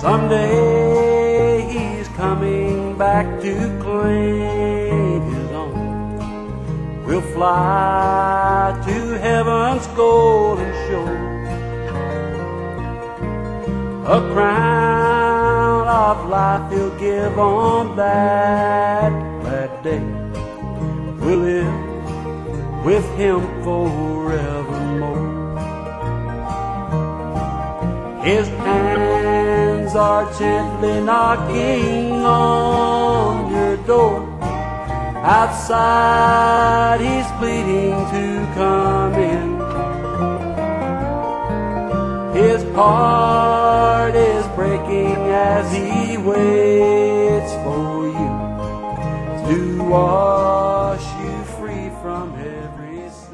Someday he's coming back to claim his own. We'll fly to heaven's golden shore. A crown of life he'll give on that glad day. We'll live with him forevermore. His hands are gently knocking on your door. Outside he's pleading to come in. His heart is breaking as he waits for you to wash you free from every sin.